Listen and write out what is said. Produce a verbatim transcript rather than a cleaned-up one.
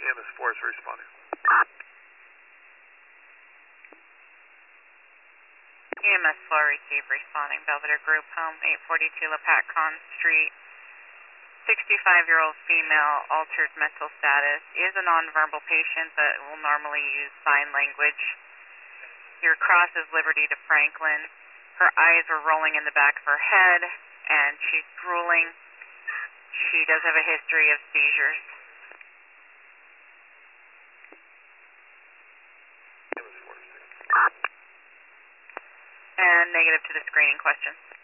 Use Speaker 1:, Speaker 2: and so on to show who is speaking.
Speaker 1: M S four is responding.
Speaker 2: E M S four received, responding. Belvedere Group Home, eight forty-two Lapacon Street. sixty-five-year-old female, altered mental status, is a nonverbal patient but will normally use sign language. Your cross is Liberty to Franklin. Her eyes are rolling in the back of her head, and she's drooling. She does have a history of seizures. And negative to the screening question.